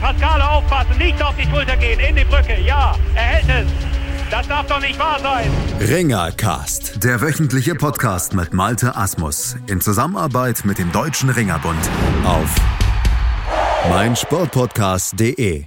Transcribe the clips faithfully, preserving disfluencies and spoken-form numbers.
Pascale aufpassen, nicht auf die Schulter gehen, in die Brücke, ja, er hält es. Das darf doch nicht wahr sein. Ringercast, der wöchentliche Podcast mit Malte Asmus in Zusammenarbeit mit dem Deutschen Ringerbund auf meinsportpodcast punkt de.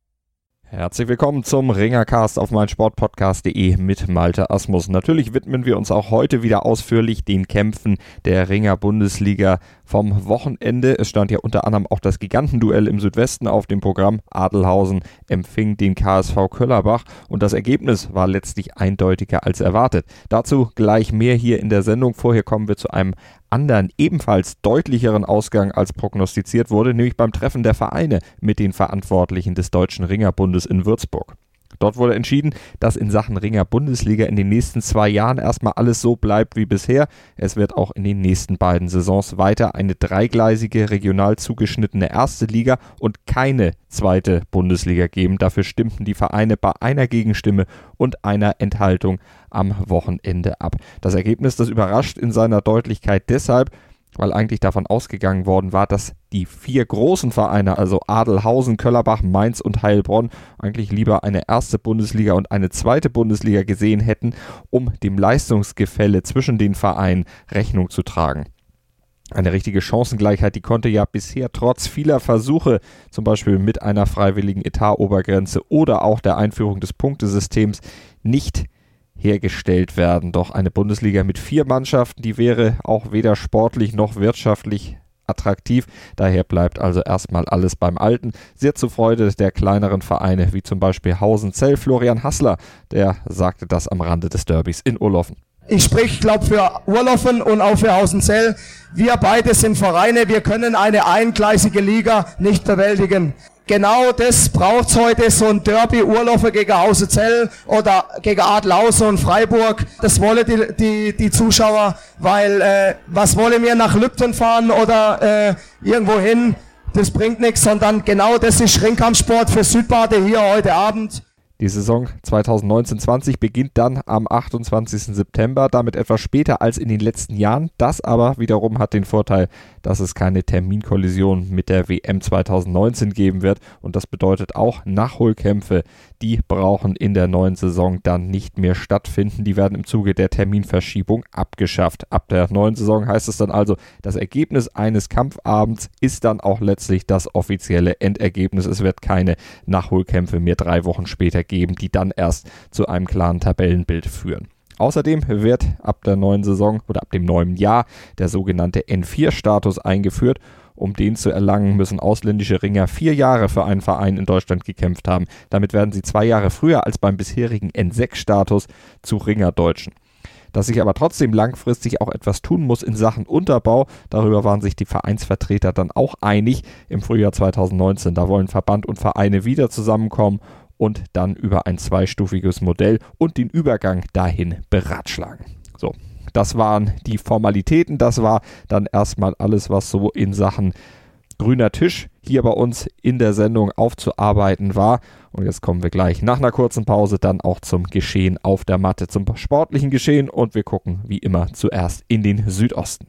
Herzlich willkommen zum Ringercast auf meinsportpodcast punkt de mit Malte Asmus. Natürlich widmen wir uns auch heute wieder ausführlich den Kämpfen der Ringer-Bundesliga vom Wochenende. Es stand ja unter anderem auch das Gigantenduell im Südwesten auf dem Programm. Adelhausen empfing den K S V Köllerbach und das Ergebnis war letztlich eindeutiger als erwartet. Dazu gleich mehr hier in der Sendung. Vorher kommen wir zu einem anderen, ebenfalls deutlicheren Ausgang als prognostiziert wurde, nämlich beim Treffen der Vereine mit den Verantwortlichen des Deutschen Ringerbundes in Würzburg. Dort wurde entschieden, dass in Sachen Ringer-Bundesliga in den nächsten zwei Jahren erstmal alles so bleibt wie bisher. Es wird auch in den nächsten beiden Saisons weiter eine dreigleisige, regional zugeschnittene erste Liga und keine zweite Bundesliga geben. Dafür stimmten die Vereine bei einer Gegenstimme und einer Enthaltung am Wochenende ab. Das Ergebnis, das überrascht in seiner Deutlichkeit deshalb, weil eigentlich davon ausgegangen worden war, dass die vier großen Vereine, also Adelhausen, Köllerbach, Mainz und Heilbronn, eigentlich lieber eine erste Bundesliga und eine zweite Bundesliga gesehen hätten, um dem Leistungsgefälle zwischen den Vereinen Rechnung zu tragen. Eine richtige Chancengleichheit, die konnte ja bisher trotz vieler Versuche, zum Beispiel mit einer freiwilligen Etatobergrenze oder auch der Einführung des Punktesystems, nicht hergestellt werden. Doch eine Bundesliga mit vier Mannschaften, die wäre auch weder sportlich noch wirtschaftlich attraktiv. Daher bleibt also erstmal alles beim Alten. Sehr zur Freude der kleineren Vereine, wie zum Beispiel Hausenzell. Florian Hassler, der sagte das am Rande des Derbys in Urloffen. Ich sprich, glaube für Urloffen und auch für Hausenzell. Wir beide sind Vereine, wir können eine eingleisige Liga nicht bewältigen. Genau das braucht's heute, so ein Derby, Urlaufe gegen Hausenzell oder gegen Adelhausen und Freiburg. Das wollen die, die, die Zuschauer, weil äh, was wollen wir nach Lübten fahren oder äh, irgendwo hin? Das bringt nichts, sondern genau das ist Ringkampfsport für Südbade hier heute Abend. Die Saison zwanzig neunzehn zwanzig beginnt dann am achtundzwanzigsten September, damit etwas später als in den letzten Jahren. Das aber wiederum hat den Vorteil, dass es keine Terminkollision mit der W M zwanzig neunzehn geben wird. Und das bedeutet auch Nachholkämpfe, die brauchen in der neuen Saison dann nicht mehr stattfinden. Die werden im Zuge der Terminverschiebung abgeschafft. Ab der neuen Saison heißt es dann also, das Ergebnis eines Kampfabends ist dann auch letztlich das offizielle Endergebnis. Es wird keine Nachholkämpfe mehr drei Wochen später geben, die dann erst zu einem klaren Tabellenbild führen. Außerdem wird ab der neuen Saison oder ab dem neuen Jahr der sogenannte N vier Status eingeführt. Um den zu erlangen, müssen ausländische Ringer vier Jahre für einen Verein in Deutschland gekämpft haben. Damit werden sie zwei Jahre früher als beim bisherigen N sechs Status zu Ringerdeutschen. Dass sich aber trotzdem langfristig auch etwas tun muss in Sachen Unterbau, darüber waren sich die Vereinsvertreter dann auch einig im Frühjahr zwanzig neunzehn. Da wollen Verband und Vereine wieder zusammenkommen und dann über ein zweistufiges Modell und den Übergang dahin beratschlagen. So, das waren die Formalitäten, das war dann erstmal alles, was so in Sachen grüner Tisch hier bei uns in der Sendung aufzuarbeiten war. Und jetzt kommen wir gleich nach einer kurzen Pause dann auch zum Geschehen auf der Matte, zum sportlichen Geschehen und wir gucken wie immer zuerst in den Südosten.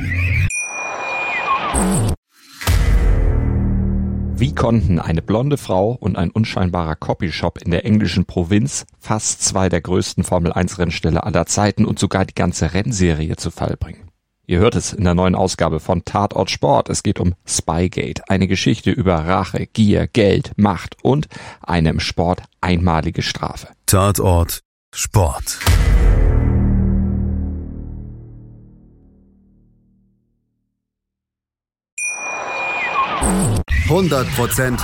Wie konnten eine blonde Frau und ein unscheinbarer Copyshop in der englischen Provinz fast zwei der größten Formel eins Rennställe aller Zeiten und sogar die ganze Rennserie zu Fall bringen? Ihr hört es in der neuen Ausgabe von Tatort Sport. Es geht um Spygate, eine Geschichte über Rache, Gier, Geld, Macht und eine im Sport einmalige Strafe. Tatort Sport. hundert Prozent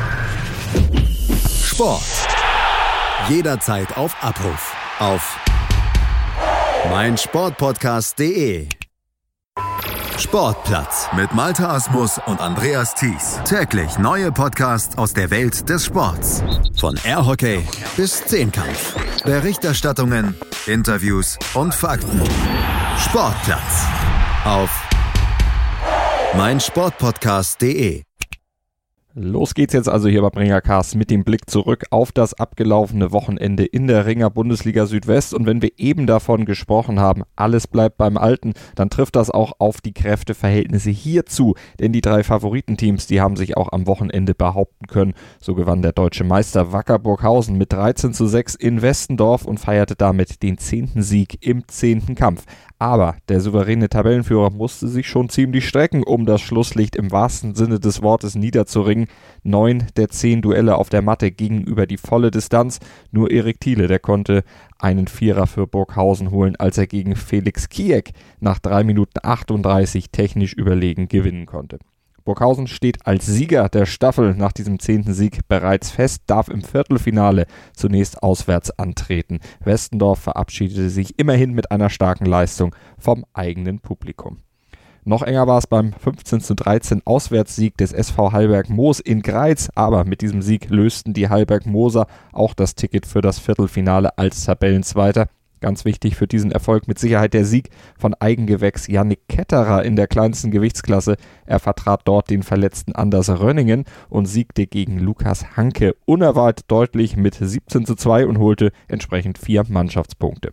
Sport. Jederzeit auf Abruf. Auf meinsportpodcast punkt de. Sportplatz mit Malte Asmus und Andreas Thies. Täglich neue Podcasts aus der Welt des Sports. Von Airhockey bis Zehnkampf. Berichterstattungen, Interviews und Fakten. Sportplatz auf meinsportpodcast punkt de. Los geht's jetzt also hier beim Ringercast mit dem Blick zurück auf das abgelaufene Wochenende in der Ringer Bundesliga Südwest. Und wenn wir eben davon gesprochen haben, alles bleibt beim Alten, dann trifft das auch auf die Kräfteverhältnisse hier zu. Denn die drei Favoritenteams, die haben sich auch am Wochenende behaupten können. So gewann der deutsche Meister Wacker Burghausen mit dreizehn zu sechs in Westendorf und feierte damit den zehnten Sieg im zehnten Kampf. Aber der souveräne Tabellenführer musste sich schon ziemlich strecken, um das Schlusslicht im wahrsten Sinne des Wortes niederzuringen. Neun der zehn Duelle auf der Matte gingen über die volle Distanz. Nur Erik Thiele, der konnte einen Vierer für Burghausen holen, als er gegen Felix Kiek nach drei Minuten achtunddreißig technisch überlegen gewinnen konnte. Burghausen steht als Sieger der Staffel nach diesem zehnten Sieg bereits fest, darf im Viertelfinale zunächst auswärts antreten. Westendorf verabschiedete sich immerhin mit einer starken Leistung vom eigenen Publikum. Noch enger war es beim fünfzehn zu dreizehn Auswärtssieg des S V Hallberg-Moos in Greiz, aber mit diesem Sieg lösten die Hallberg-Mooser auch das Ticket für das Viertelfinale als Tabellenzweiter. Ganz wichtig für diesen Erfolg mit Sicherheit der Sieg von Eigengewächs Yannick Ketterer in der kleinsten Gewichtsklasse. Er vertrat dort den verletzten Anders Rönningen und siegte gegen Lukas Hanke unerwartet deutlich mit siebzehn zu zwei und holte entsprechend vier Mannschaftspunkte.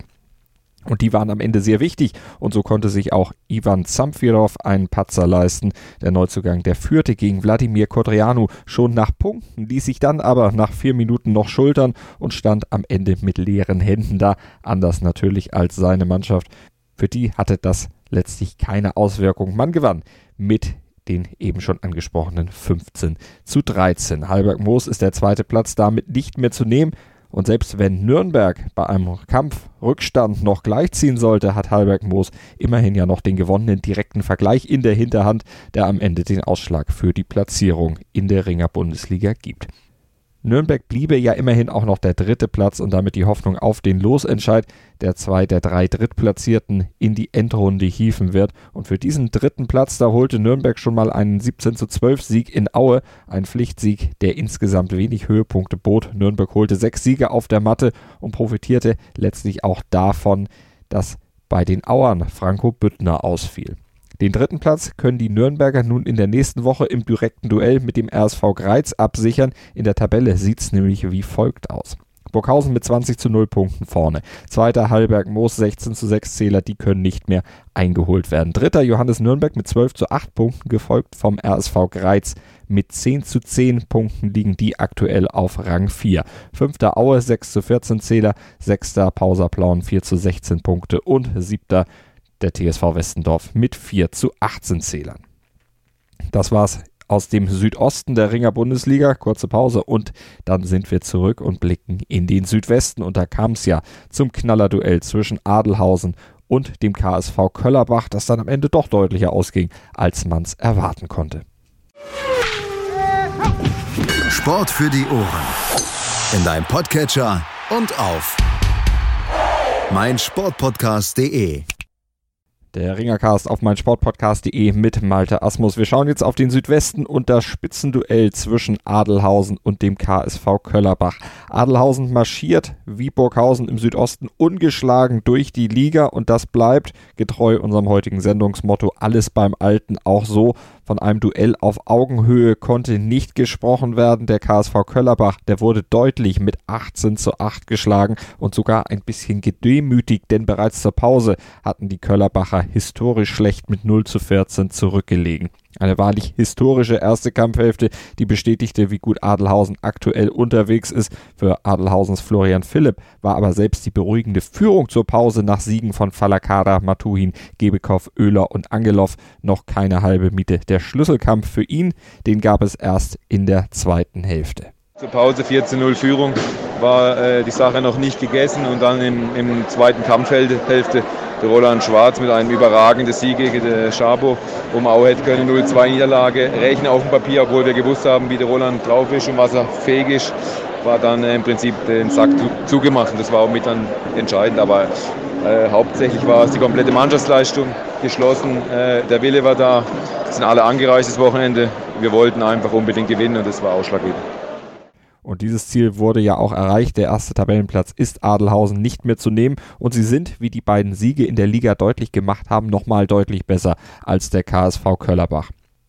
Und die waren am Ende sehr wichtig und so konnte sich auch Ivan Zamfirov einen Patzer leisten. Der Neuzugang, der führte gegen Wladimir Codreanu schon nach Punkten, ließ sich dann aber nach vier Minuten noch schultern und stand am Ende mit leeren Händen da. Anders natürlich als seine Mannschaft. Für die hatte das letztlich keine Auswirkung. Man gewann mit den eben schon angesprochenen fünfzehn zu dreizehn. Hallberg-Moos ist der zweite Platz damit nicht mehr zu nehmen. Und selbst wenn Nürnberg bei einem Kampfrückstand noch gleichziehen sollte, hat Hallberg-Moos immerhin ja noch den gewonnenen direkten Vergleich in der Hinterhand, der am Ende den Ausschlag für die Platzierung in der Ringer Bundesliga gibt. Nürnberg bliebe ja immerhin auch noch der dritte Platz und damit die Hoffnung auf den Losentscheid, der zwei der drei Drittplatzierten in die Endrunde hieven wird. Und für diesen dritten Platz, da holte Nürnberg schon mal einen siebzehn zu zwölf Sieg in Aue, ein Pflichtsieg, der insgesamt wenig Höhepunkte bot. Nürnberg holte sechs Siege auf der Matte und profitierte letztlich auch davon, dass bei den Auern Franco Büttner ausfiel. Den dritten Platz können die Nürnberger nun in der nächsten Woche im direkten Duell mit dem R S V Greiz absichern. In der Tabelle sieht es nämlich wie folgt aus. Burghausen mit zwanzig zu null Punkten vorne. Zweiter Hallberg-Moos sechzehn zu sechs Zähler, die können nicht mehr eingeholt werden. Dritter Johannes Nürnberg mit zwölf zu acht Punkten, gefolgt vom R S V Greiz. Mit zehn zu zehn Punkten liegen die aktuell auf Rang vier. Fünfter Aue sechs zu vierzehn Zähler, sechster Pauser Plauen vier zu sechzehn Punkte und siebter der T S V Westendorf mit vier zu achtzehn Zählern. Das war's aus dem Südosten der Ringer Bundesliga. Kurze Pause und dann sind wir zurück und blicken in den Südwesten. Und da kam es ja zum Knallerduell zwischen Adelhausen und dem K S V Köllerbach, das dann am Ende doch deutlicher ausging, als man es erwarten konnte. Sport für die Ohren. In deinem Podcatcher und auf meinsportpodcast punkt de. Der Ringercast auf meinsportpodcast punkt de mit Malte Asmus. Wir schauen jetzt auf den Südwesten und das Spitzenduell zwischen Adelhausen und dem K S V Köllerbach. Adelhausen marschiert wie Burghausen im Südosten ungeschlagen durch die Liga und das bleibt getreu unserem heutigen Sendungsmotto alles beim Alten auch so. Von einem Duell auf Augenhöhe konnte nicht gesprochen werden. Der K S V Köllerbach, der wurde deutlich mit achtzehn zu acht geschlagen und sogar ein bisschen gedemütigt, denn bereits zur Pause hatten die Köllerbacher historisch schlecht mit null zu vierzehn zurückgelegen. Eine wahrlich historische erste Kampfhälfte, die bestätigte, wie gut Adelhausen aktuell unterwegs ist. Für Adelhausens Florian Philipp war aber selbst die beruhigende Führung zur Pause nach Siegen von Falakara, Matuhin, Gebekow, Oehler und Angelov noch keine halbe Miete. Der Schlüsselkampf für ihn, den gab es erst in der zweiten Hälfte. Zur Pause vier zu null Führung war äh, die Sache noch nicht gegessen und dann im, im zweiten Kampfhälfte der Roland Schwarz mit einem überragenden Sieg gegen den Schabo um Aue hätte können, null zwei Niederlage rechnen auf dem Papier, obwohl wir gewusst haben, wie der Roland drauf ist und was er fähig ist, war dann äh, im Prinzip den Sack zu, zugemacht und das war auch mit dann entscheidend, aber äh, hauptsächlich war es die komplette Mannschaftsleistung geschlossen, äh, der Wille war da, sind alle angereist das Wochenende, wir wollten einfach unbedingt gewinnen und das war ausschlaggebend. Und dieses Ziel wurde ja auch erreicht. Der erste Tabellenplatz ist Adelhausen nicht mehr zu nehmen. Und sie sind, wie die beiden Siege in der Liga deutlich gemacht haben, nochmal deutlich besser als der K S V Köllerbach.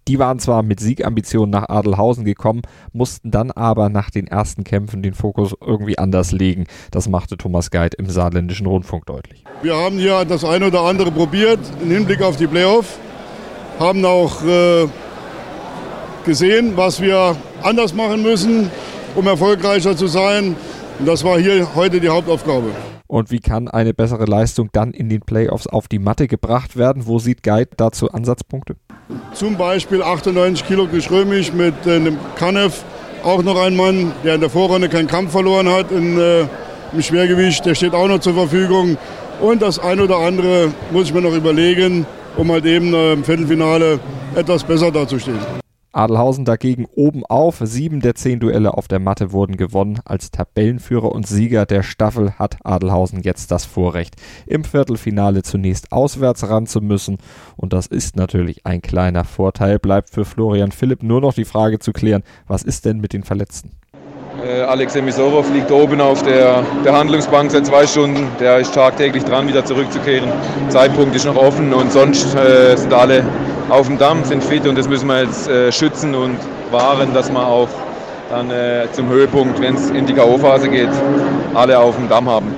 Die waren zwar mit Siegambitionen nach Adelhausen gekommen, mussten dann aber nach den ersten Kämpfen den Fokus irgendwie anders legen. Das machte Thomas Geit im Saarländischen Rundfunk deutlich. Wir haben hier das eine oder andere probiert im Hinblick auf die Playoff, haben auch äh, gesehen, was wir anders machen müssen, um erfolgreicher zu sein. Und das war hier heute die Hauptaufgabe. Und wie kann eine bessere Leistung dann in den Playoffs auf die Matte gebracht werden? Wo sieht Geit dazu Ansatzpunkte? Zum Beispiel achtundneunzig Kilo Geschrömig mit äh, einem Kanev, auch noch ein Mann, der in der Vorrunde keinen Kampf verloren hat in, äh, im Schwergewicht, der steht auch noch zur Verfügung. Und das ein oder andere muss ich mir noch überlegen, um halt eben äh, im Viertelfinale etwas besser dazustehen. Adelhausen dagegen oben auf. Sieben der zehn Duelle auf der Matte wurden gewonnen. Als Tabellenführer und Sieger der Staffel hat Adelhausen jetzt das Vorrecht, im Viertelfinale zunächst auswärts ran zu müssen. Und das ist natürlich ein kleiner Vorteil. Bleibt für Florian Philipp nur noch die Frage zu klären, was ist denn mit den Verletzten? Äh, Alex Emisorov liegt oben auf der Behandlungsbank seit zwei Stunden. Der ist tagtäglich dran, wieder zurückzukehren. Zeitpunkt ist noch offen und sonst äh, sind alle auf dem Damm, sind fit und das müssen wir jetzt äh, schützen und wahren, dass wir auch dann äh, zum Höhepunkt, wenn es in die K O-Phase geht, alle auf dem Damm haben.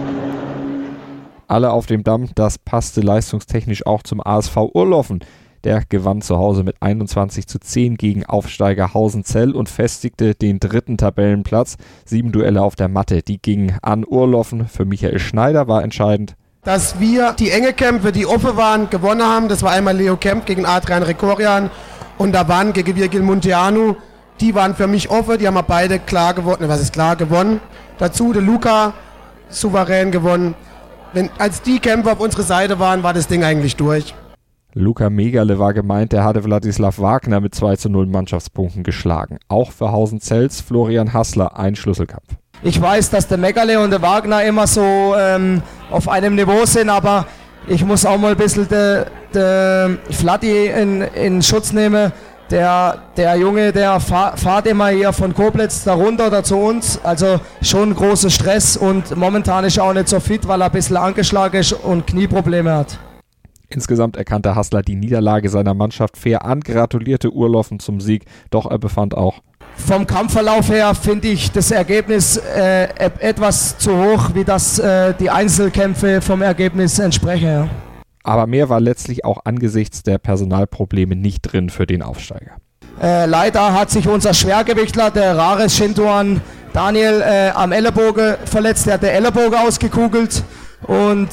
Alle auf dem Damm, das passte leistungstechnisch auch zum A S V Urloffen. Der gewann zu Hause mit einundzwanzig zu zehn gegen Aufsteiger Hausenzell und festigte den dritten Tabellenplatz. Sieben Duelle auf der Matte, die gingen an Urloffen. Für Michael Schneider war entscheidend, dass wir die enge Kämpfe, die offen waren, gewonnen haben. Das war einmal Leo Kemp gegen Adrian Rekorian und Davan gegen Virgil Munteanu. Die waren für mich offen, die haben wir beide klar gewonnen. Was ist klar gewonnen? Dazu der Luca souverän gewonnen. Wenn, als die Kämpfer auf unserer Seite waren, war das Ding eigentlich durch. Luca Megale war gemeint, der hatte Wladislav Wagner mit zwei zu null Mannschaftspunkten geschlagen. Auch für Hausenzells Florian Hassler ein Schlüsselkampf. Ich weiß, dass der Megale und der Wagner immer so ähm, auf einem Niveau sind, aber ich muss auch mal ein bisschen den de Flatti in, in Schutz nehmen. Der, der Junge, der fahr, fahrt immer hier von Koblenz da runter oder zu uns. Also schon großer Stress und momentan ist er auch nicht so fit, weil er ein bisschen angeschlagen ist und Knieprobleme hat. Insgesamt erkannte Hassler die Niederlage seiner Mannschaft fair an, gratulierte Urloffen zum Sieg, doch er befand auch: Vom Kampfverlauf her finde ich das Ergebnis äh, etwas zu hoch, wie das äh, die Einzelkämpfe vom Ergebnis entsprechen. Ja. Aber mehr war letztlich auch angesichts der Personalprobleme nicht drin für den Aufsteiger. Äh, leider hat sich unser Schwergewichtler, der Rares Shintoan Daniel, äh, am Ellenbogen verletzt. Der hat den Ellenbogen ausgekugelt und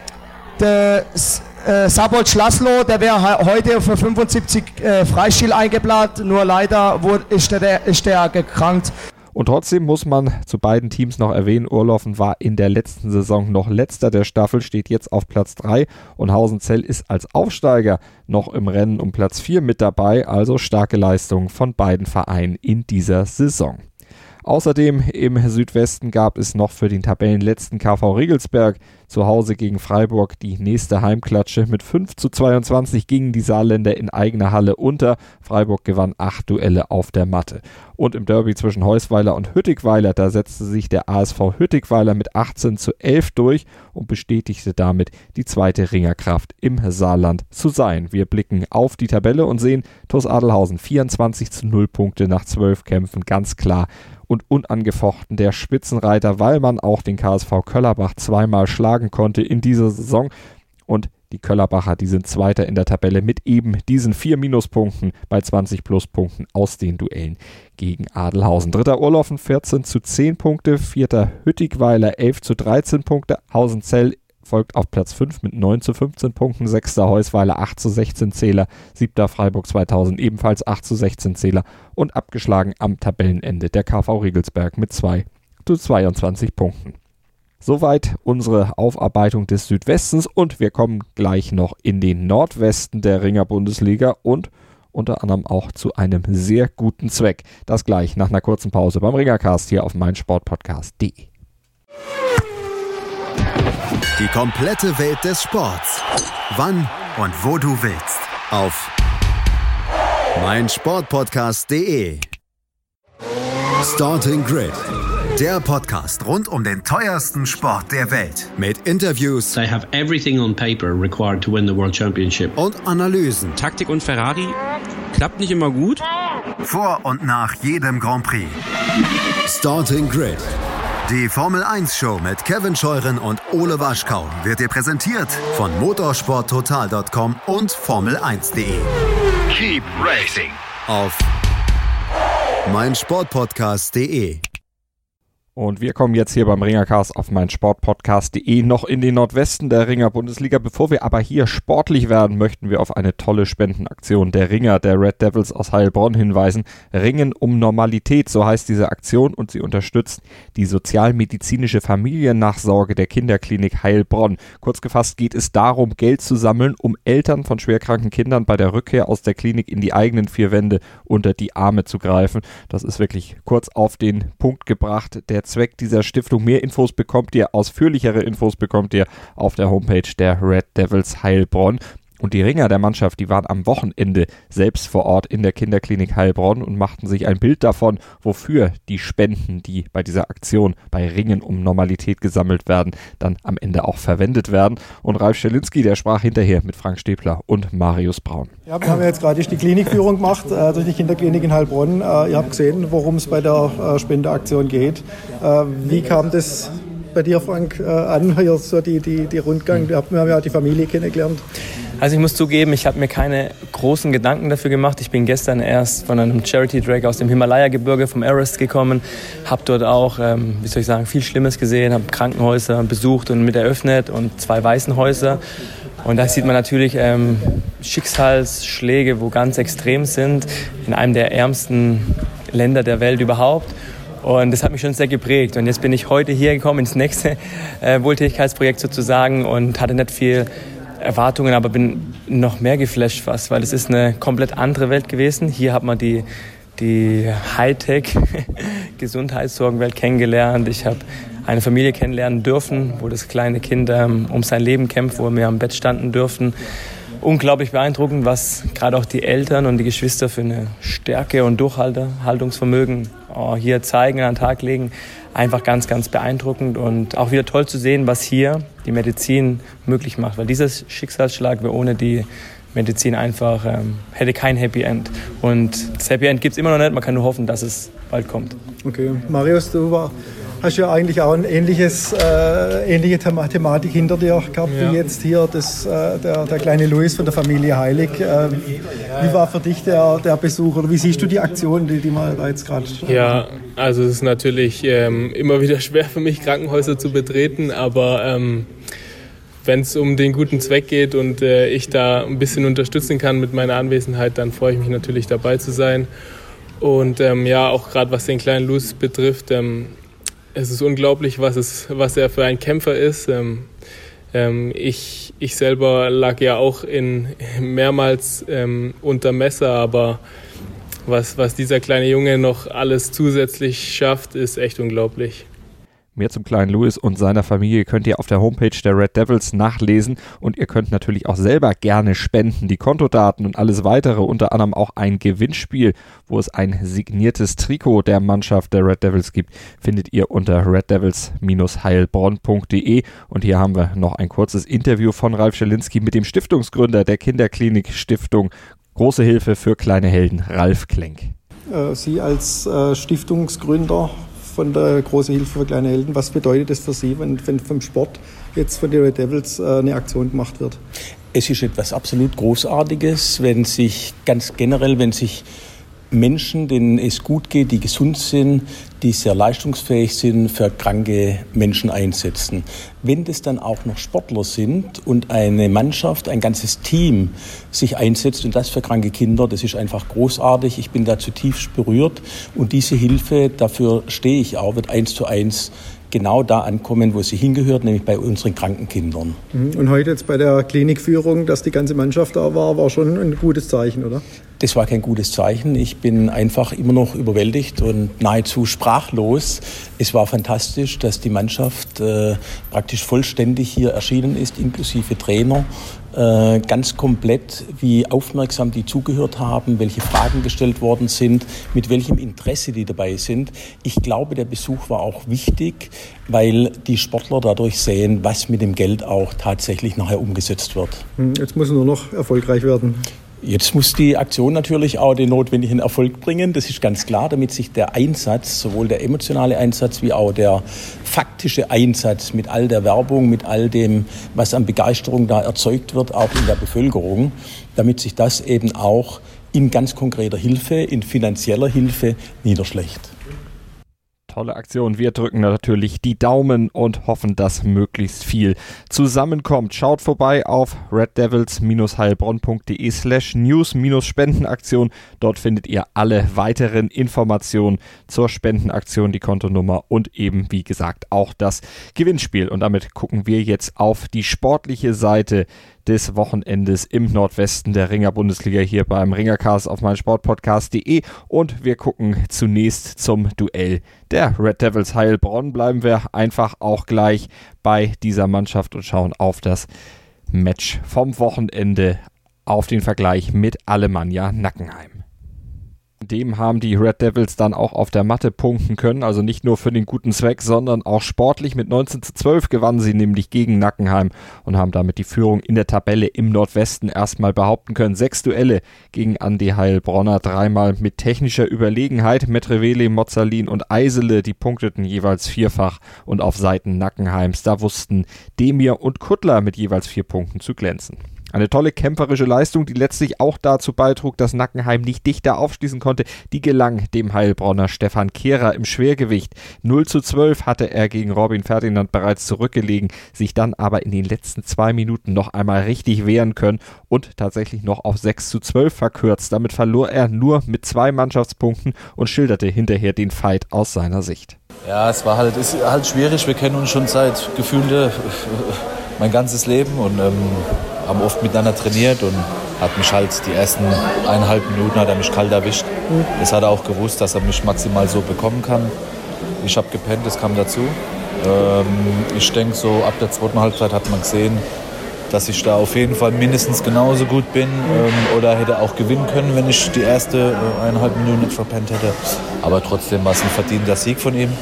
der Äh, Sabold Schlaslo, der wäre heute für fünfundsiebzig äh, Freistil eingeplant, nur leider wurde, ist, der, ist der gekrankt. Und trotzdem muss man zu beiden Teams noch erwähnen, Urloffen war in der letzten Saison noch letzter der Staffel, steht jetzt auf Platz drei und Hausenzell ist als Aufsteiger noch im Rennen um Platz vier mit dabei, also starke Leistungen von beiden Vereinen in dieser Saison. Außerdem im Südwesten gab es noch für den Tabellenletzten K V Regelsberg zu Hause gegen Freiburg die nächste Heimklatsche. Mit fünf zu zweiundzwanzig gingen die Saarländer in eigener Halle unter. Freiburg gewann acht Duelle auf der Matte. Und im Derby zwischen Heusweiler und Hüttigweiler, da setzte sich der A S V Hüttigweiler mit achtzehn zu elf durch und bestätigte damit die zweite Ringerkraft im Saarland zu sein. Wir blicken auf die Tabelle und sehen T U S Adelhausen vierundzwanzig zu null Punkte nach zwölf Kämpfen, ganz klar und unangefochten der Spitzenreiter, weil man auch den K S V Köllerbach zweimal schlagen konnte in dieser Saison. Und die Köllerbacher, die sind Zweiter in der Tabelle mit eben diesen vier Minuspunkten bei zwanzig Pluspunkten aus den Duellen gegen Adelhausen. Dritter Urloffen vierzehn zu zehn Punkte, vierter Hüttigweiler elf zu dreizehn Punkte, Hausenzell folgt auf Platz fünf mit neun zu fünfzehn Punkten, sechster Heusweiler acht zu sechzehn Zähler, siebter Freiburg zweitausend ebenfalls acht zu sechzehn Zähler und abgeschlagen am Tabellenende der K V Regelsberg mit zwei zu zweiundzwanzig Punkten. Soweit unsere Aufarbeitung des Südwestens und wir kommen gleich noch in den Nordwesten der Ringer-Bundesliga und unter anderem auch zu einem sehr guten Zweck. Das gleich nach einer kurzen Pause beim Ringercast hier auf meinsportpodcast punkt de. Die komplette Welt des Sports. Wann und wo du willst. Auf meinsportpodcast punkt de. Starting Grid. Der Podcast rund um den teuersten Sport der Welt. Mit Interviews. They have everything on paper required to win the World Championship. Und Analysen. Taktik und Ferrari, klappt nicht immer gut. Vor und nach jedem Grand Prix. Starting Grid. Die Formel eins Show mit Kevin Scheuren und Ole Waschkau wird dir präsentiert von motorsport total Punkt com und Formel eins Punkt de. Keep racing. Auf meinsportpodcast Punkt de. Und wir kommen jetzt hier beim Ringercast auf meinsportpodcast Punkt de noch in den Nordwesten der Ringer-Bundesliga. Bevor wir aber hier sportlich werden, möchten wir auf eine tolle Spendenaktion der Ringer, der Red Devils aus Heilbronn hinweisen. Ringen um Normalität, so heißt diese Aktion, und sie unterstützt die sozialmedizinische Familiennachsorge der Kinderklinik Heilbronn. Kurz gefasst geht es darum, Geld zu sammeln, um Eltern von schwerkranken Kindern bei der Rückkehr aus der Klinik in die eigenen vier Wände unter die Arme zu greifen. Das ist wirklich kurz auf den Punkt gebracht. Der Zweck dieser Stiftung. Mehr Infos bekommt ihr, ausführlichere Infos bekommt ihr auf der Homepage der Red Devils Heilbronn. Und die Ringer der Mannschaft, die waren am Wochenende selbst vor Ort in der Kinderklinik Heilbronn und machten sich ein Bild davon, wofür die Spenden, die bei dieser Aktion bei Ringen um Normalität gesammelt werden, dann am Ende auch verwendet werden. Und Ralf Schelinski, der sprach hinterher mit Frank Stäbler und Marius Braun. Ja, wir haben jetzt gerade die Klinikführung gemacht äh, durch die Kinderklinik in Heilbronn. Äh, ihr habt gesehen, worum es bei der äh, Spendeaktion geht. Äh, wie kam das bei dir, Frank, äh, an, hier so die, die, die Rundgang? Wir haben ja die Familie kennengelernt. Also ich muss zugeben, ich habe mir keine großen Gedanken dafür gemacht. Ich bin gestern erst von einem Charity-Trek aus dem Himalaya-Gebirge vom Everest gekommen, habe dort auch, ähm, wie soll ich sagen, viel Schlimmes gesehen, habe Krankenhäuser besucht und mit eröffnet und zwei Waisenhäuser. Und da sieht man natürlich ähm, Schicksalsschläge, wo ganz extrem sind, in einem der ärmsten Länder der Welt überhaupt. Und das hat mich schon sehr geprägt. Und jetzt bin ich heute hier gekommen ins nächste äh, Wohltätigkeitsprojekt sozusagen und hatte nicht viel Erwartungen, aber bin noch mehr geflasht fast, weil es ist eine komplett andere Welt gewesen. Hier hat man die, die Hightech-Gesundheitssorgenwelt kennengelernt. Ich habe eine Familie kennenlernen dürfen, wo das kleine Kind ähm, um sein Leben kämpft, wo wir am Bett standen dürfen. Unglaublich beeindruckend, was gerade auch die Eltern und die Geschwister für eine Stärke und Durchhaltungsvermögen oh, hier zeigen, an den Tag legen. Einfach ganz, ganz beeindruckend und auch wieder toll zu sehen, was hier die Medizin möglich macht. Weil dieser Schicksalsschlag wäre ohne die Medizin einfach, ähm, hätte kein Happy End. Und das Happy End gibt es immer noch nicht, man kann nur hoffen, dass es bald kommt. Okay, Marius, du war, hast ja eigentlich auch eine ähnliches, äh, ähnliche Thematik hinter dir gehabt, ja. Wie jetzt hier das, äh, der, der kleine Louis von der Familie Heilig. Äh, wie war für dich der, der Besuch oder wie siehst du die Aktion, die, die wir da jetzt gerade... Ja, also es ist natürlich ähm, immer wieder schwer für mich, Krankenhäuser zu betreten, aber ähm, wenn es um den guten Zweck geht und äh, ich da ein bisschen unterstützen kann mit meiner Anwesenheit, dann freue ich mich natürlich dabei zu sein. Und ähm, ja, auch gerade was den kleinen Louis betrifft, ähm, es ist unglaublich, was, es, was er für ein Kämpfer ist. Ähm, ähm, ich, ich selber lag ja auch in, mehrmals ähm, unter Messer, aber was, was dieser kleine Junge noch alles zusätzlich schafft, ist echt unglaublich. Mehr zum kleinen Louis und seiner Familie könnt ihr auf der Homepage der Red Devils nachlesen und ihr könnt natürlich auch selber gerne spenden. Die Kontodaten und alles weitere, unter anderem auch ein Gewinnspiel, wo es ein signiertes Trikot der Mannschaft der Red Devils gibt, findet ihr unter red devils Bindestrich heilbronn Punkt de. Und hier haben wir noch ein kurzes Interview von Ralf Schelinski mit dem Stiftungsgründer der Kinderklinik Stiftung Große Hilfe für kleine Helden, Ralf Klenk. Sie als äh, Stiftungsgründer von der Große Hilfe für kleine Helden, was bedeutet das für Sie, wenn, wenn vom Sport jetzt von den Red Devils äh, eine Aktion gemacht wird? Es ist etwas absolut Großartiges, wenn sich ganz generell, wenn sich Menschen, denen es gut geht, die gesund sind, die sehr leistungsfähig sind, für kranke Menschen einsetzen. Wenn das dann auch noch Sportler sind und eine Mannschaft, ein ganzes Team sich einsetzt und das für kranke Kinder, das ist einfach großartig. Ich bin da zutiefst berührt und diese Hilfe, dafür stehe ich auch, wird eins zu eins genau da ankommen, wo sie hingehört, nämlich bei unseren kranken Kindern. Und heute jetzt bei der Klinikführung, dass die ganze Mannschaft da war, war schon ein gutes Zeichen, oder? Das war kein gutes Zeichen. Ich bin einfach immer noch überwältigt und nahezu sprachlos. Es war fantastisch, dass die Mannschaft äh, praktisch vollständig hier erschienen ist, inklusive Trainer. Äh, ganz komplett, wie aufmerksam die zugehört haben, welche Fragen gestellt worden sind, mit welchem Interesse die dabei sind. Ich glaube, der Besuch war auch wichtig, weil die Sportler dadurch sehen, was mit dem Geld auch tatsächlich nachher umgesetzt wird. Jetzt muss er nur noch erfolgreich werden. Jetzt muss die Aktion natürlich auch den notwendigen Erfolg bringen. Das ist ganz klar, damit sich der Einsatz, sowohl der emotionale Einsatz wie auch der faktische Einsatz mit all der Werbung, mit all dem, was an Begeisterung da erzeugt wird, auch in der Bevölkerung, damit sich das eben auch in ganz konkreter Hilfe, in finanzieller Hilfe niederschlägt. Tolle Aktion. Wir drücken natürlich die Daumen und hoffen, dass möglichst viel zusammenkommt. Schaut vorbei auf reddevils-heilbronn.de slash news-spendenaktion. Dort findet ihr alle weiteren Informationen zur Spendenaktion, die Kontonummer und eben, wie gesagt, auch das Gewinnspiel. Und damit gucken wir jetzt auf die sportliche Seite des Wochenendes im Nordwesten der Ringer-Bundesliga hier beim Ringercast auf meinsportpodcast punkt de und wir gucken zunächst zum Duell der Red Devils Heilbronn. Bleiben wir einfach auch gleich bei dieser Mannschaft und schauen auf das Match vom Wochenende, auf den Vergleich mit Alemannia Nackenheim. Dem haben die Red Devils dann auch auf der Matte punkten können, also nicht nur für den guten Zweck, sondern auch sportlich. Mit neunzehn zu zwölf gewannen sie nämlich gegen Nackenheim und haben damit die Führung in der Tabelle im Nordwesten erstmal behaupten können. Sechs Duelle gegen Andi Heilbronner, dreimal mit technischer Überlegenheit. Metrevele, Mozzalin und Eisele, die punkteten jeweils vierfach und auf Seiten Nackenheims, da wussten Demir und Kuttler mit jeweils vier Punkten zu glänzen. Eine tolle kämpferische Leistung, die letztlich auch dazu beitrug, dass Nackenheim nicht dichter aufschließen konnte. Die gelang dem Heilbronner Stefan Kehrer im Schwergewicht. null zu zwölf hatte er gegen Robin Ferdinand bereits zurückgelegen, sich dann aber in den letzten zwei Minuten noch einmal richtig wehren können und tatsächlich noch auf sechs zu zwölf verkürzt. Damit verlor er nur mit zwei Mannschaftspunkten und schilderte hinterher den Fight aus seiner Sicht. Ja, es war halt, ist halt schwierig. Wir kennen uns schon seit gefühlte mein ganzes Leben und ähm, haben oft miteinander trainiert und hat mich halt die ersten eineinhalb Minuten hat er mich kalt erwischt. Mhm. Das hat er auch gewusst, dass er mich maximal so bekommen kann. Ich habe gepennt, das kam dazu. Ähm, ich denke, so ab der zweiten Halbzeit hat man gesehen, dass ich da auf jeden Fall mindestens genauso gut bin ähm, oder hätte auch gewinnen können, wenn ich die erste äh, eineinhalb Minuten nicht verpennt hätte. Aber trotzdem war es ein verdienter Sieg von ihm.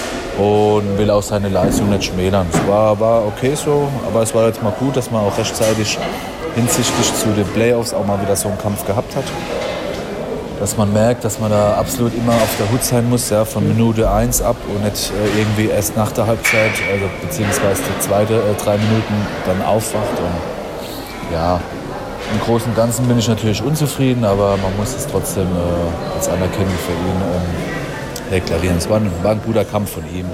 Und will auch seine Leistung nicht schmälern. Es war, war okay so, aber es war jetzt mal gut, dass man auch rechtzeitig hinsichtlich zu den Playoffs auch mal wieder so einen Kampf gehabt hat. Dass man merkt, dass man da absolut immer auf der Hut sein muss, ja, von Minute eins ab und nicht äh, irgendwie erst nach der Halbzeit, also beziehungsweise die zweite äh, drei Minuten dann aufwacht. Und ja, im Großen und Ganzen bin ich natürlich unzufrieden, aber man muss es trotzdem äh, als Anerkennung für ihn ähm, deklarieren. Es war ein, war ein guter Kampf von ihm.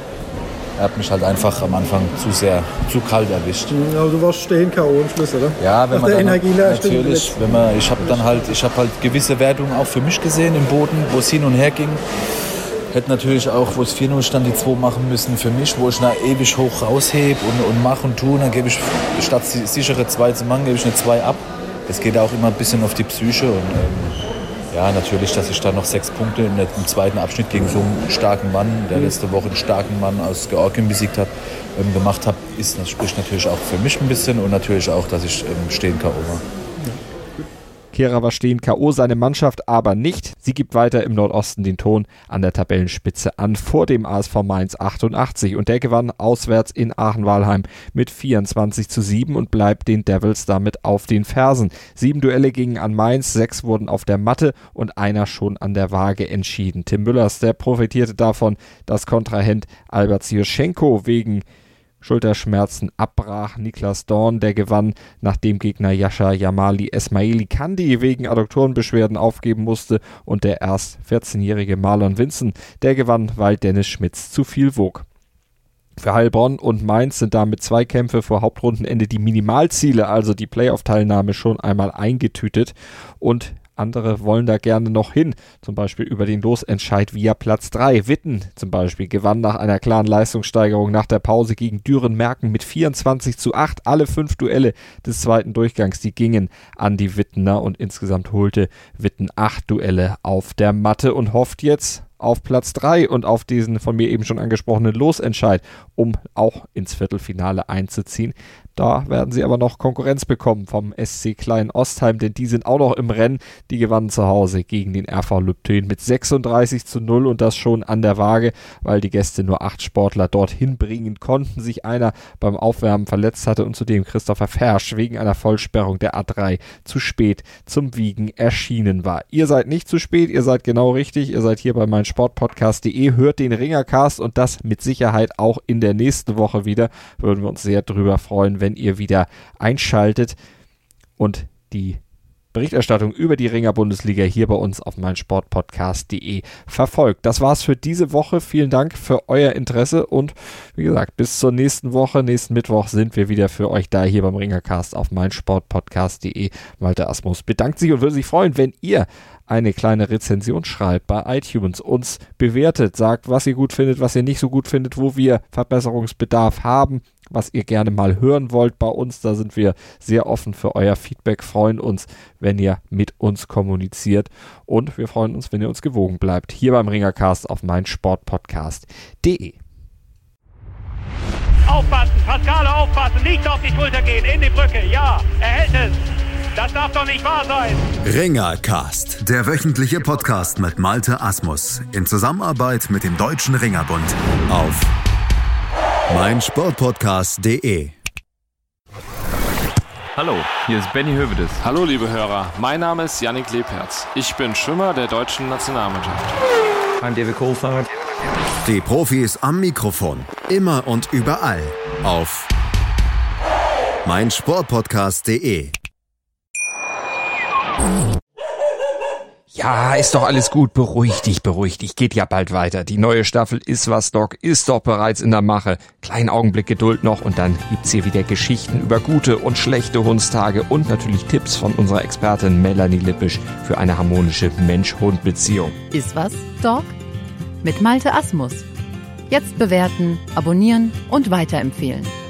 Er hat mich halt einfach am Anfang zu sehr, zu kalt erwischt. Aber du warst stehen K O im Schluss, oder? Ja, wenn Nach man der dann, natürlich, wenn man, ich habe dann halt, ich habe halt gewisse Wertungen auch für mich gesehen im Boden, wo es hin und her ging. Hätte natürlich auch, wo es vier null stand, die zwei machen müssen für mich, wo ich da ewig hoch raushebe und, und mache und tue. Dann gebe ich, statt die sichere zwei zu machen, gebe ich eine zwei ab. Das geht auch immer ein bisschen auf die Psyche. Und, ähm, ja, natürlich, dass ich da noch sechs Punkte im zweiten Abschnitt gegen so einen starken Mann, der letzte Woche einen starken Mann aus Georgien besiegt hat, ähm, gemacht habe, ist, das spricht natürlich auch für mich ein bisschen und natürlich auch, dass ich ähm, stehen K O war. Kehrer war stehen K O, seine Mannschaft aber nicht. Sie gibt weiter im Nordosten den Ton an der Tabellenspitze an vor dem A S V Mainz achtundachtzig und der gewann auswärts in Aachen-Walheim mit vierundzwanzig zu sieben und bleibt den Devils damit auf den Fersen. Sieben Duelle gingen an Mainz, sechs wurden auf der Matte und einer schon an der Waage entschieden. Tim Müllers, der profitierte davon, dass Kontrahent Albert Zioschenko wegen Schulterschmerzen abbrach. Niklas Dorn, der gewann, nachdem Gegner Yasha Yamali Esmaili Kandi wegen Adduktorenbeschwerden aufgeben musste und der erst vierzehnjährige Marlon Vinson, der gewann, weil Dennis Schmitz zu viel wog. Für Heilbronn und Mainz sind damit zwei Kämpfe vor Hauptrundenende die Minimalziele, also die Playoff-Teilnahme, schon einmal eingetütet und andere wollen da gerne noch hin, zum Beispiel über den Losentscheid via Platz drei. Witten zum Beispiel gewann nach einer klaren Leistungssteigerung nach der Pause gegen Düren-Merken mit vierundzwanzig zu acht. Alle fünf Duelle des zweiten Durchgangs, die gingen an die Wittener und insgesamt holte Witten acht Duelle auf der Matte und hofft jetzt auf Platz drei und auf diesen von mir eben schon angesprochenen Losentscheid, um auch ins Viertelfinale einzuziehen. Da werden sie aber noch Konkurrenz bekommen vom S C Klein-Ostheim, denn die sind auch noch im Rennen. Die gewannen zu Hause gegen den R V Lübtheen mit sechsunddreißig zu null und das schon an der Waage, weil die Gäste nur acht Sportler dorthin bringen konnten. Sich einer beim Aufwärmen verletzt hatte und zudem Christopher Fersch wegen einer Vollsperrung der A drei zu spät zum Wiegen erschienen war. Ihr seid nicht zu spät, ihr seid genau richtig. Ihr seid hier bei meinsportpodcast punkt de, hört den Ringercast und das mit Sicherheit auch in der nächsten Woche wieder. Würden wir uns sehr drüber freuen, wenn ihr wieder einschaltet und die Berichterstattung über die Ringer-Bundesliga hier bei uns auf meinsportpodcast punkt de verfolgt. Das war's für diese Woche. Vielen Dank für euer Interesse und wie gesagt, bis zur nächsten Woche, nächsten Mittwoch sind wir wieder für euch da hier beim Ringercast auf meinsportpodcast punkt de. Malte Asmus bedankt sich und würde sich freuen, wenn ihr eine kleine Rezension schreibt bei iTunes, uns bewertet, sagt, was ihr gut findet, was ihr nicht so gut findet, wo wir Verbesserungsbedarf haben, was ihr gerne mal hören wollt bei uns. Da sind wir sehr offen für euer Feedback, freuen uns, wenn ihr mit uns kommuniziert und wir freuen uns, wenn ihr uns gewogen bleibt, hier beim Ringercast auf meinsportpodcast punkt de. Aufpassen, Pascale aufpassen, nicht auf die Schulter gehen, in die Brücke, ja, er hält es. Das darf doch nicht wahr sein. Ringercast, der wöchentliche Podcast mit Malte Asmus in Zusammenarbeit mit dem Deutschen Ringerbund auf meinsportpodcast punkt de. Hallo, hier ist Benny Hövedes. Hallo liebe Hörer, mein Name ist Yannick Lebherz. Ich bin Schwimmer der deutschen Nationalmannschaft. I'm David Kohlfahrt. Die Profis am Mikrofon, immer und überall auf meinsportpodcast punkt de. Ja, ist doch alles gut. Beruhig dich, beruhig dich. Geht ja bald weiter. Die neue Staffel Ist was, Doc ist doch bereits in der Mache. Kleinen Augenblick Geduld noch und dann gibt's hier wieder Geschichten über gute und schlechte Hundstage und natürlich Tipps von unserer Expertin Melanie Lippisch für eine harmonische Mensch-Hund-Beziehung. Ist was, Doc? Mit Malte Asmus. Jetzt bewerten, abonnieren und weiterempfehlen.